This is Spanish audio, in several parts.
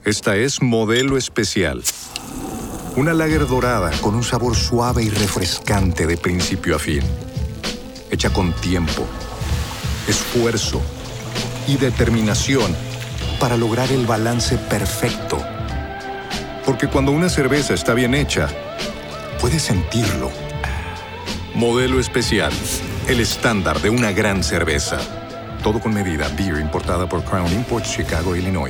Esta es Modelo Especial. Una lager dorada con un sabor suave y refrescante de principio a fin. Hecha con tiempo, esfuerzo y determinación para lograr el balance perfecto. Porque cuando una cerveza está bien hecha, puedes sentirlo. Modelo Especial, el estándar de una gran cerveza. Todo con medida. Beer importada por Crown Imports, Chicago, Illinois.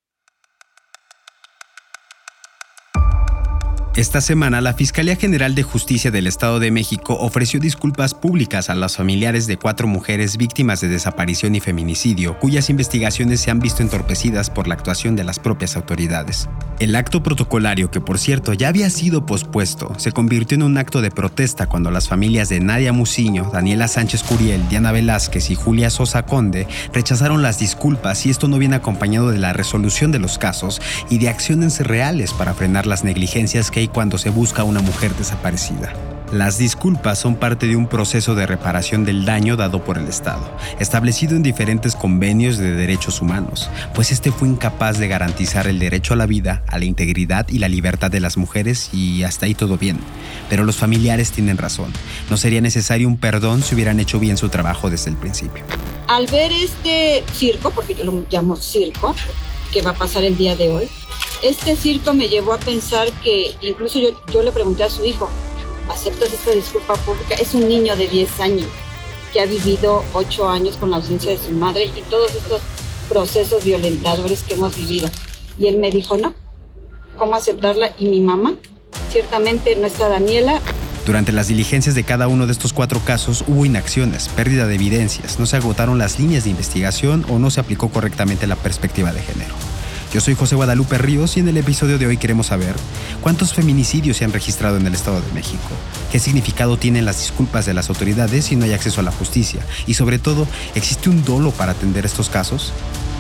Esta semana, la Fiscalía General de Justicia del Estado de México ofreció disculpas públicas a los familiares de 4 mujeres víctimas de desaparición y feminicidio, cuyas investigaciones se han visto entorpecidas por la actuación de las propias autoridades. El acto protocolario, que por cierto ya había sido pospuesto, se convirtió en un acto de protesta cuando las familias de Nadia Muciño, Daniela Sánchez Curiel, Diana Velázquez y Julia Sosa Conde rechazaron las disculpas, y esto no viene acompañado de la resolución de los casos y de acciones reales para frenar las negligencias que hay cuando se busca a una mujer desaparecida. Las disculpas son parte de un proceso de reparación del daño dado por el Estado, establecido en diferentes convenios de derechos humanos, pues este fue incapaz de garantizar el derecho a la vida, a la integridad y la libertad de las mujeres, y hasta ahí todo bien. Pero los familiares tienen razón. No sería necesario un perdón si hubieran hecho bien su trabajo desde el principio. Al ver este circo, porque yo lo llamo circo, que va a pasar el día de hoy, este circo me llevó a pensar que, incluso yo le pregunté a su hijo, ¿aceptas esta disculpa pública? Es un niño de 10 años que ha vivido 8 años con la ausencia de su madre y todos estos procesos violentadores que hemos vivido. Y él me dijo, no, ¿cómo aceptarla? Y mi mamá, ciertamente nuestra Daniela. Durante las diligencias de cada uno de estos 4 casos hubo inacciones, pérdida de evidencias, no se agotaron las líneas de investigación o no se aplicó correctamente la perspectiva de género. Yo soy José Guadalupe Ríos y en el episodio de hoy queremos saber cuántos feminicidios se han registrado en el Estado de México, qué significado tienen las disculpas de las autoridades si no hay acceso a la justicia y, sobre todo, ¿existe un dolo para atender estos casos?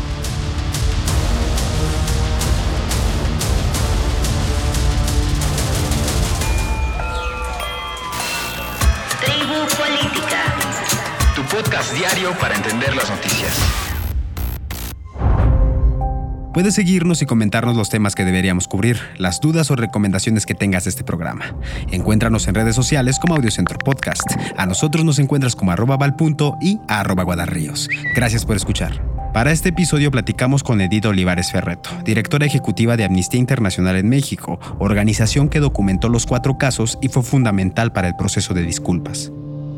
Tribu Política, tu podcast diario para entender las noticias. Puedes seguirnos y comentarnos los temas que deberíamos cubrir, las dudas o recomendaciones que tengas de este programa. Encuéntranos en redes sociales como Audiocentro Podcast. A nosotros nos encuentras como @valpunto y @guadarríos. Gracias por escuchar. Para este episodio platicamos con Edith Olivares Ferretto, directora ejecutiva de Amnistía Internacional en México, organización que documentó los 4 casos y fue fundamental para el proceso de disculpas.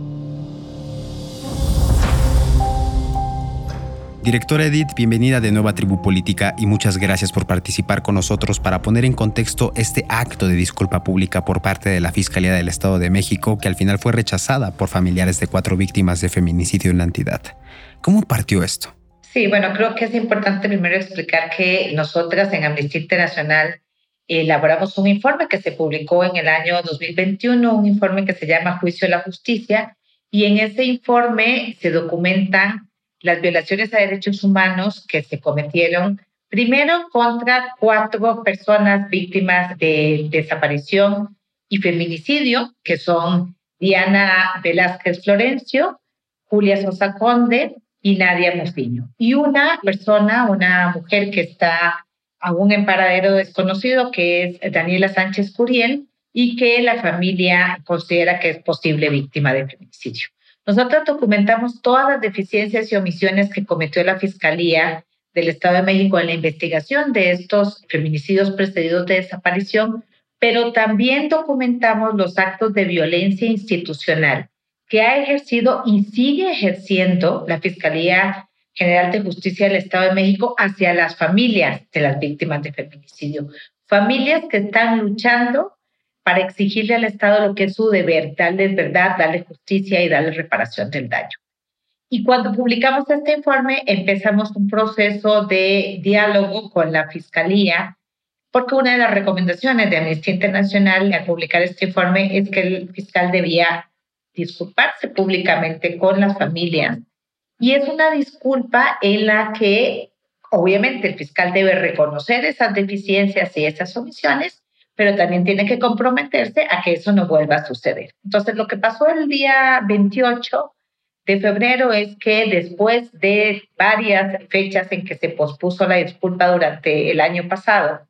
Directora Edith, bienvenida de nuevo a Tribu Política y muchas gracias por participar con nosotros para poner en contexto este acto de disculpa pública por parte de la Fiscalía del Estado de México, que al final fue rechazada por familiares de 4 víctimas de feminicidio en la entidad. ¿Cómo partió esto? Sí, bueno, creo que es importante primero explicar que nosotras en Amnistía Internacional elaboramos un informe que se publicó en el año 2021, un informe que se llama Juicio a la Justicia, y en ese informe se documentan las violaciones a derechos humanos que se cometieron primero contra 4 personas víctimas de desaparición y feminicidio, que son Diana Velázquez Florencio, Julia Sosa Conde y Nadia Muciño. Y una mujer que está aún en paradero desconocido, que es Daniela Sánchez Curiel, y que la familia considera que es posible víctima de feminicidio. Nosotros documentamos todas las deficiencias y omisiones que cometió la Fiscalía del Estado de México en la investigación de estos feminicidios precedidos de desaparición, pero también documentamos los actos de violencia institucional que ha ejercido y sigue ejerciendo la Fiscalía General de Justicia del Estado de México hacia las familias de las víctimas de feminicidio. Familias que están luchando para exigirle al Estado lo que es su deber, darles verdad, darles justicia y darles reparación del daño. Y cuando publicamos este informe, empezamos un proceso de diálogo con la Fiscalía, porque una de las recomendaciones de Amnistía Internacional al publicar este informe es que el fiscal debía disculparse públicamente con las familias. Y es una disculpa en la que, obviamente, el fiscal debe reconocer esas deficiencias y esas omisiones, pero también tiene que comprometerse a que eso no vuelva a suceder. Entonces, lo que pasó el día 28 de febrero es que después de varias fechas en que se pospuso la disculpa durante el año pasado,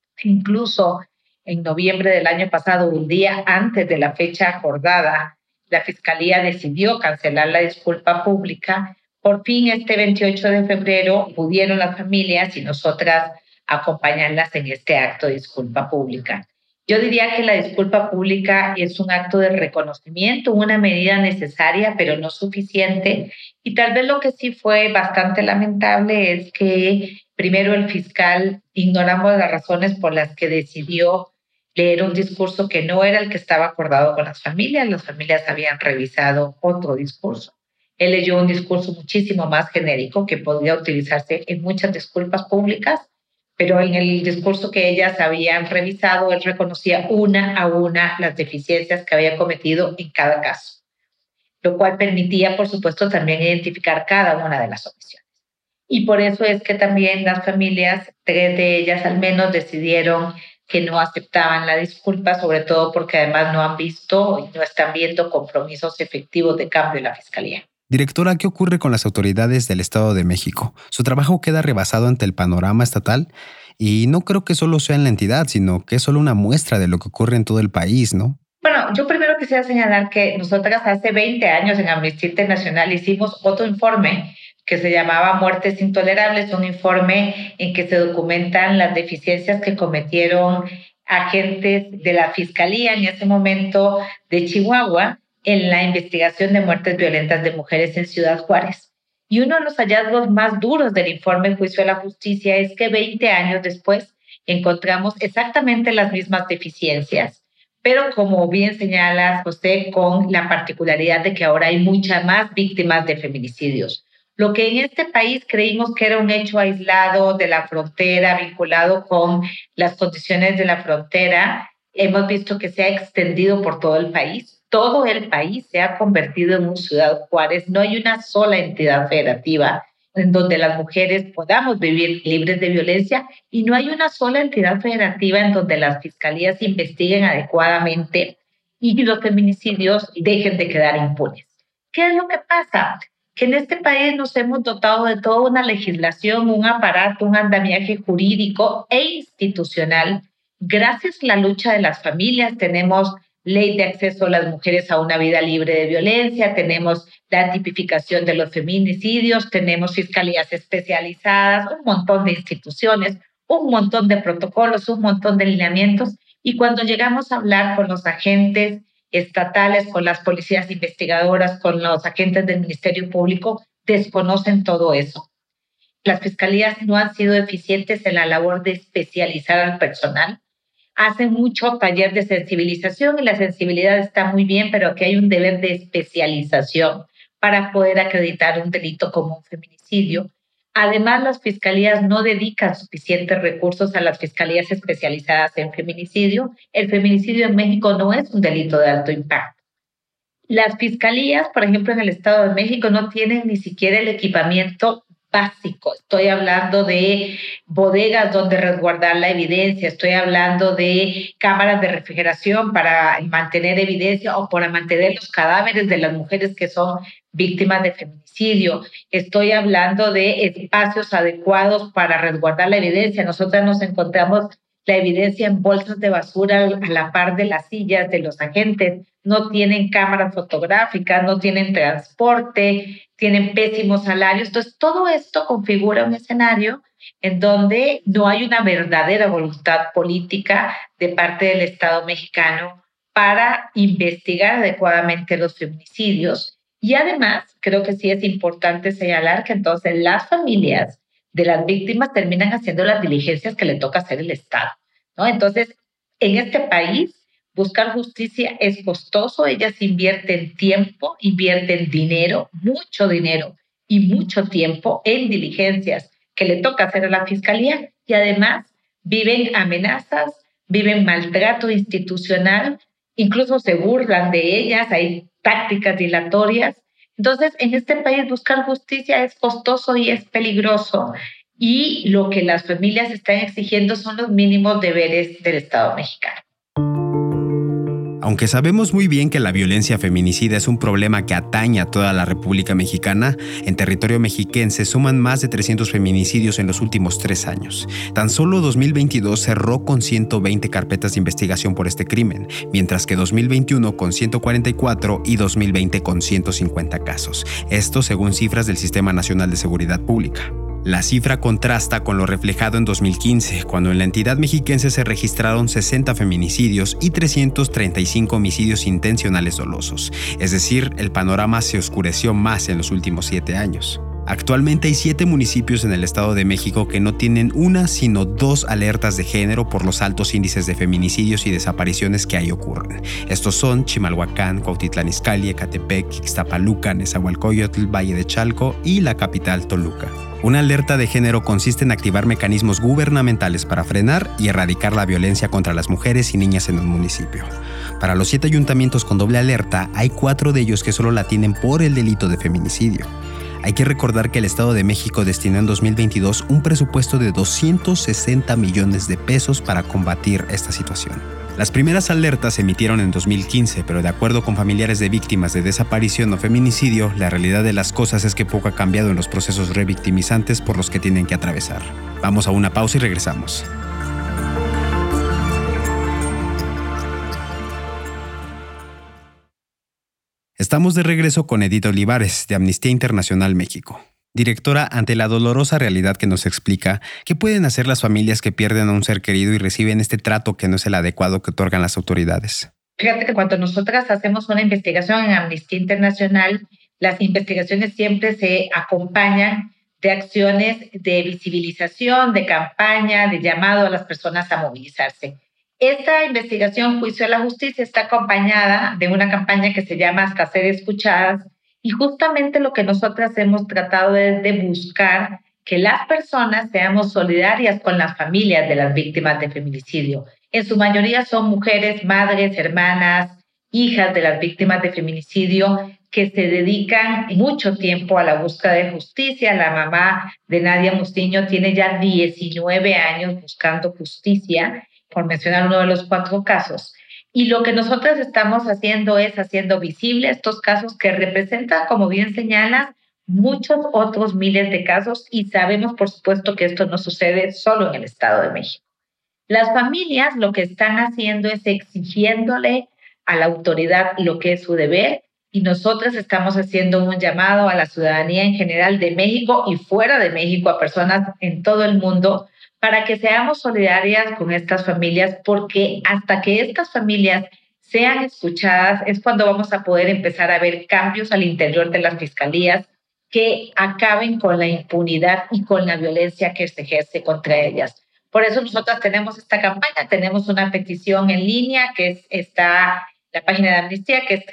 incluso en noviembre del año pasado, un día antes de la fecha acordada, la Fiscalía decidió cancelar la disculpa pública. Por fin, este 28 de febrero, pudieron las familias y nosotras acompañarlas en este acto de disculpa pública. Yo diría que la disculpa pública es un acto de reconocimiento, una medida necesaria, pero no suficiente. Y tal vez lo que sí fue bastante lamentable es que primero el fiscal ignoramos las razones por las que decidió leer un discurso que no era el que estaba acordado con las familias habían revisado otro discurso. Él leyó un discurso muchísimo más genérico que podría utilizarse en muchas disculpas públicas, pero en el discurso que ellas habían revisado, él reconocía una a una las deficiencias que había cometido en cada caso, lo cual permitía, por supuesto, también identificar cada una de las omisiones. Y por eso es que también las familias, 3 de ellas al menos, decidieron que no aceptaban la disculpa, sobre todo porque además no han visto y no están viendo compromisos efectivos de cambio en la Fiscalía. Directora, ¿qué ocurre con las autoridades del Estado de México? Su trabajo queda rebasado ante el panorama estatal y no creo que solo sea en la entidad, sino que es solo una muestra de lo que ocurre en todo el país, ¿no? Bueno, yo primero quisiera señalar que nosotras hace 20 años en Amnistía Internacional hicimos otro informe que se llamaba Muertes Intolerables, un informe en que se documentan las deficiencias que cometieron agentes de la Fiscalía en ese momento de Chihuahua en la investigación de muertes violentas de mujeres en Ciudad Juárez. Y uno de los hallazgos más duros del informe Juicio a la Justicia es que 20 años después encontramos exactamente las mismas deficiencias, pero como bien señalas, José, con la particularidad de que ahora hay muchas más víctimas de feminicidios. Lo que en este país creímos que era un hecho aislado de la frontera, vinculado con las condiciones de la frontera, hemos visto que se ha extendido por todo el país. Todo el país se ha convertido en un Ciudad Juárez. No hay una sola entidad federativa en donde las mujeres podamos vivir libres de violencia y no hay una sola entidad federativa en donde las fiscalías investiguen adecuadamente y los feminicidios dejen de quedar impunes. ¿Qué es lo que pasa? Que en este país nos hemos dotado de toda una legislación, un aparato, un andamiaje jurídico e institucional. Gracias a la lucha de las familias tenemos ley de acceso a las mujeres a una vida libre de violencia, tenemos la tipificación de los feminicidios, tenemos fiscalías especializadas, un montón de instituciones, un montón de protocolos, un montón de lineamientos. Y cuando llegamos a hablar con los agentes estatales, con las policías investigadoras, con los agentes del Ministerio Público, desconocen todo eso. Las fiscalías no han sido eficientes en la labor de especializar al personal. Hacen mucho taller de sensibilización y la sensibilidad está muy bien, pero aquí hay un deber de especialización para poder acreditar un delito como un feminicidio. Además, las fiscalías no dedican suficientes recursos a las fiscalías especializadas en feminicidio. El feminicidio en México no es un delito de alto impacto. Las fiscalías, por ejemplo, en el Estado de México no tienen ni siquiera el equipamiento básico. Estoy hablando de bodegas donde resguardar la evidencia, estoy hablando de cámaras de refrigeración para mantener evidencia o para mantener los cadáveres de las mujeres que son víctimas de feminicidio. Estoy hablando de espacios adecuados para resguardar la evidencia. Nosotras nos encontramos la evidencia en bolsas de basura a la par de las sillas de los agentes. No tienen cámaras fotográficas, no tienen transporte, tienen pésimos salarios. Entonces, todo esto configura un escenario en donde no hay una verdadera voluntad política de parte del Estado mexicano para investigar adecuadamente los feminicidios. Y además, creo que sí es importante señalar que entonces las familias de las víctimas terminan haciendo las diligencias que le toca hacer el Estado, ¿no? Entonces, en este país, buscar justicia es costoso. Ellas invierten tiempo, invierten dinero, mucho dinero y mucho tiempo en diligencias que le toca hacer a la Fiscalía y además viven amenazas, viven maltrato institucional, incluso se burlan de ellas, hay tácticas dilatorias. Entonces, en este país buscar justicia es costoso y es peligroso y lo que las familias están exigiendo son los mínimos deberes del Estado mexicano. Aunque sabemos muy bien que la violencia feminicida es un problema que atañe a toda la República Mexicana, en territorio mexiquense suman más de 300 feminicidios en los últimos 3 años. Tan solo 2022 cerró con 120 carpetas de investigación por este crimen, mientras que 2021 con 144 y 2020 con 150 casos. Esto según cifras del Sistema Nacional de Seguridad Pública. La cifra contrasta con lo reflejado en 2015, cuando en la entidad mexiquense se registraron 60 feminicidios y 335 homicidios intencionales dolosos. Es decir, el panorama se oscureció más en los últimos 7 años. Actualmente hay 7 municipios en el Estado de México que no tienen una sino 2 alertas de género por los altos índices de feminicidios y desapariciones que ahí ocurren. Estos son Chimalhuacán, Cuautitlán Izcalli, Ecatepec, Ixtapaluca, Nezahualcóyotl, Valle de Chalco y la capital Toluca. Una alerta de género consiste en activar mecanismos gubernamentales para frenar y erradicar la violencia contra las mujeres y niñas en un municipio. Para los 7 ayuntamientos con doble alerta, hay 4 de ellos que solo la tienen por el delito de feminicidio. Hay que recordar que el Estado de México destinó en 2022 un presupuesto de 260 millones de pesos para combatir esta situación. Las primeras alertas se emitieron en 2015, pero de acuerdo con familiares de víctimas de desaparición o feminicidio, la realidad de las cosas es que poco ha cambiado en los procesos revictimizantes por los que tienen que atravesar. Vamos a una pausa y regresamos. Estamos de regreso con Edith Olivares, de Amnistía Internacional México. Directora, ante la dolorosa realidad que nos explica, ¿qué pueden hacer las familias que pierden a un ser querido y reciben este trato que no es el adecuado que otorgan las autoridades? Fíjate que cuando nosotras hacemos una investigación en Amnistía Internacional, las investigaciones siempre se acompañan de acciones de visibilización, de campaña, de llamado a las personas a movilizarse. Esta investigación, Juicio a la Justicia, está acompañada de una campaña que se llama Hasta ser escuchadas, y justamente lo que nosotras hemos tratado es de buscar que las personas seamos solidarias con las familias de las víctimas de feminicidio. En su mayoría son mujeres, madres, hermanas, hijas de las víctimas de feminicidio que se dedican mucho tiempo a la búsqueda de justicia. La mamá de Nadia Mustiño tiene ya 19 años buscando justicia, por mencionar uno de los 4 casos. Y lo que nosotros estamos haciendo es haciendo visible estos casos que representan, como bien señalas, muchos otros miles de casos, y sabemos, por supuesto, que esto no sucede solo en el Estado de México. Las familias lo que están haciendo es exigiéndole a la autoridad lo que es su deber, y nosotros estamos haciendo un llamado a la ciudadanía en general de México y fuera de México, a personas en todo el mundo, para que seamos solidarias con estas familias, porque hasta que estas familias sean escuchadas es cuando vamos a poder empezar a ver cambios al interior de las fiscalías que acaben con la impunidad y con la violencia que se ejerce contra ellas. Por eso nosotros tenemos esta campaña, tenemos una petición en línea que está en la página de Amnistía, que es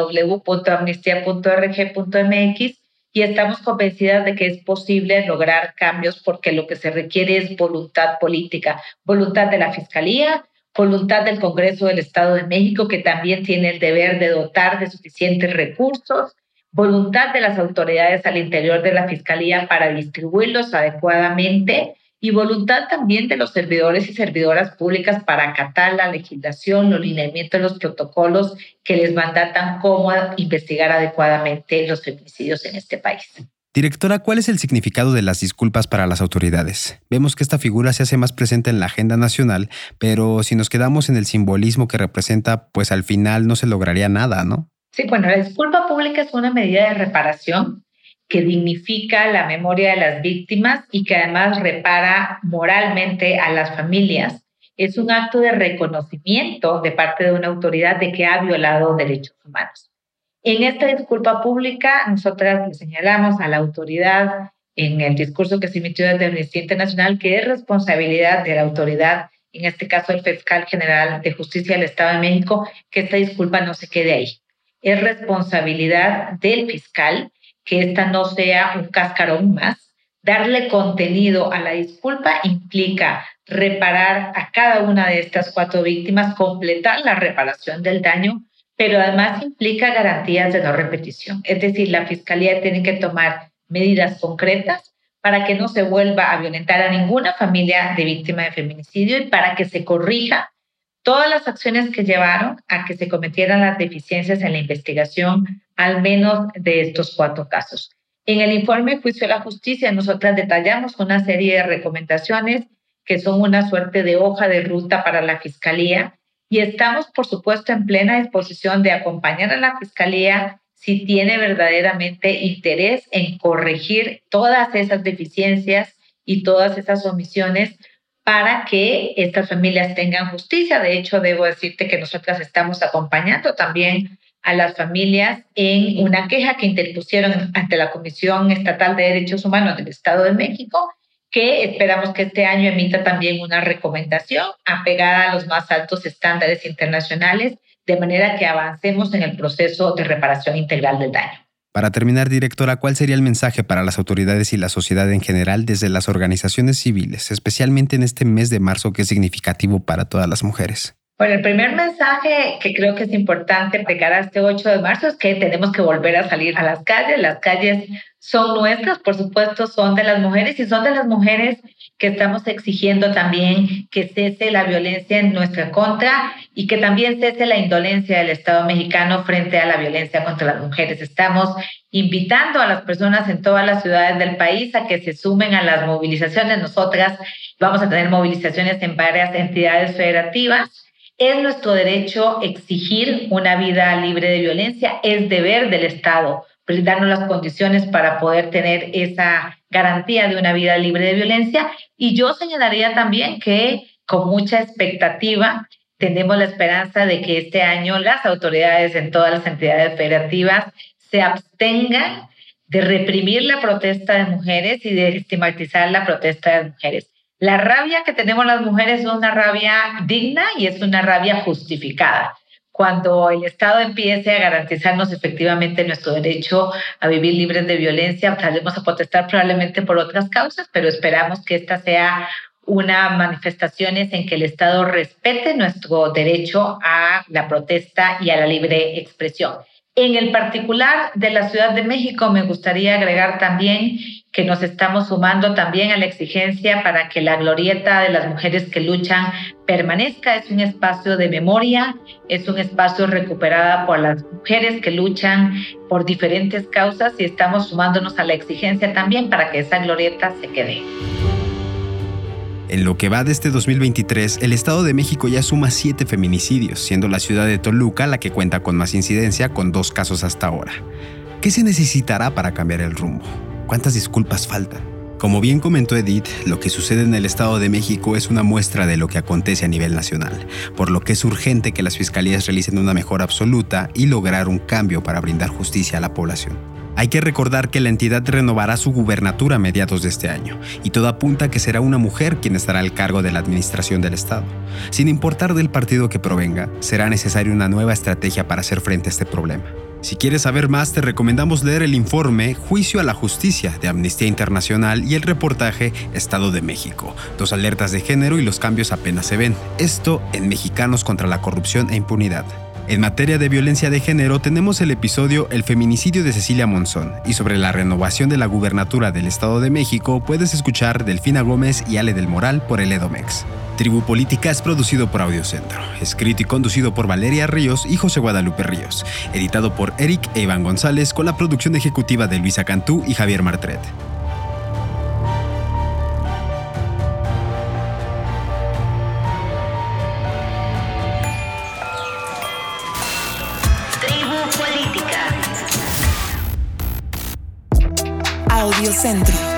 www.amnistia.org.mx, y estamos convencidas de que es posible lograr cambios, porque lo que se requiere es voluntad política, voluntad de la Fiscalía, voluntad del Congreso del Estado de México, que también tiene el deber de dotar de suficientes recursos, voluntad de las autoridades al interior de la Fiscalía para distribuirlos adecuadamente, y voluntad también de los servidores y servidoras públicas para acatar la legislación, los lineamientos, los protocolos que les mandatan cómo investigar adecuadamente los feminicidios en este país. Directora, ¿cuál es el significado de las disculpas para las autoridades? Vemos que esta figura se hace más presente en la agenda nacional, pero si nos quedamos en el simbolismo que representa, pues al final no se lograría nada, ¿no? Sí, bueno, la disculpa pública es una medida de reparación que dignifica la memoria de las víctimas y que además repara moralmente a las familias. Es un acto de reconocimiento de parte de una autoridad de que ha violado derechos humanos. En esta disculpa pública, nosotras le señalamos a la autoridad en el discurso que se emitió desde Amnistía Internacional que es responsabilidad de la autoridad, en este caso el Fiscal General de Justicia del Estado de México, que esta disculpa no se quede ahí. Es responsabilidad del fiscal que esta no sea un cascarón más. Darle contenido a la disculpa implica reparar a cada una de estas 4 víctimas, completar la reparación del daño, pero además implica garantías de no repetición. Es decir, la Fiscalía tiene que tomar medidas concretas para que no se vuelva a violentar a ninguna familia de víctima de feminicidio y para que se corrija todas las acciones que llevaron a que se cometieran las deficiencias en la investigación, al menos de estos 4 casos. En el informe Juicio a la Justicia, nosotras detallamos una serie de recomendaciones que son una suerte de hoja de ruta para la Fiscalía y estamos, por supuesto, en plena disposición de acompañar a la Fiscalía si tiene verdaderamente interés en corregir todas esas deficiencias y todas esas omisiones para que estas familias tengan justicia. De hecho, debo decirte que nosotras estamos acompañando también a las familias en una queja que interpusieron ante la Comisión Estatal de Derechos Humanos del Estado de México, que esperamos que este año emita también una recomendación apegada a los más altos estándares internacionales, de manera que avancemos en el proceso de reparación integral del daño. Para terminar, directora, ¿cuál sería el mensaje para las autoridades y la sociedad en general desde las organizaciones civiles, especialmente en este mes de marzo que es significativo para todas las mujeres? Bueno, el primer mensaje que creo que es importante de cara a este 8 de marzo es que tenemos que volver a salir a las calles. Las calles son nuestras, por supuesto, son de las mujeres y son de las mujeres que estamos exigiendo también que cese la violencia en nuestra contra y que también cese la indolencia del Estado mexicano frente a la violencia contra las mujeres. Estamos invitando a las personas en todas las ciudades del país a que se sumen a las movilizaciones. Nosotras vamos a tener movilizaciones en varias entidades federativas. Es nuestro derecho exigir una vida libre de violencia, es deber del Estado brindarnos las condiciones para poder tener esa garantía de una vida libre de violencia. Y yo señalaría también que con mucha expectativa tenemos la esperanza de que este año las autoridades en todas las entidades federativas se abstengan de reprimir la protesta de mujeres y de estigmatizar la protesta de mujeres. La rabia que tenemos las mujeres es una rabia digna y es una rabia justificada. Cuando el Estado empiece a garantizarnos efectivamente nuestro derecho a vivir libres de violencia, saldremos a protestar probablemente por otras causas, pero esperamos que esta sea una manifestación en que el Estado respete nuestro derecho a la protesta y a la libre expresión. En el particular de la Ciudad de México, me gustaría agregar también que nos estamos sumando también a la exigencia para que la glorieta de las mujeres que luchan permanezca. Es un espacio de memoria, es un espacio recuperado por las mujeres que luchan por diferentes causas y estamos sumándonos a la exigencia también para que esa glorieta se quede. En lo que va de este 2023, el Estado de México ya suma 7 feminicidios, siendo la ciudad de Toluca la que cuenta con más incidencia, con 2 casos hasta ahora. ¿Qué se necesitará para cambiar el rumbo? ¿Cuántas disculpas faltan? Como bien comentó Edith, lo que sucede en el Estado de México es una muestra de lo que acontece a nivel nacional, por lo que es urgente que las fiscalías realicen una mejora absoluta y lograr un cambio para brindar justicia a la población. Hay que recordar que la entidad renovará su gubernatura a mediados de este año, y todo apunta a que será una mujer quien estará al cargo de la administración del Estado. Sin importar del partido que provenga, será necesaria una nueva estrategia para hacer frente a este problema. Si quieres saber más, te recomendamos leer el informe Juicio a la Justicia de Amnistía Internacional y el reportaje Estado de México, 2 alertas de género y los cambios apenas se ven. Esto en Mexicanos contra la Corrupción e Impunidad. En materia de violencia de género tenemos el episodio El feminicidio de Cecilia Monzón, y sobre la renovación de la gubernatura del Estado de México puedes escuchar Delfina Gómez y Ale del Moral por el Edomex. Tribu Política es producido por Audiocentro, escrito y conducido por Valeria Ríos y José Guadalupe Ríos, editado por Eric e Iván González con la producción ejecutiva de Luisa Cantú y Javier Martret. Audiocentro.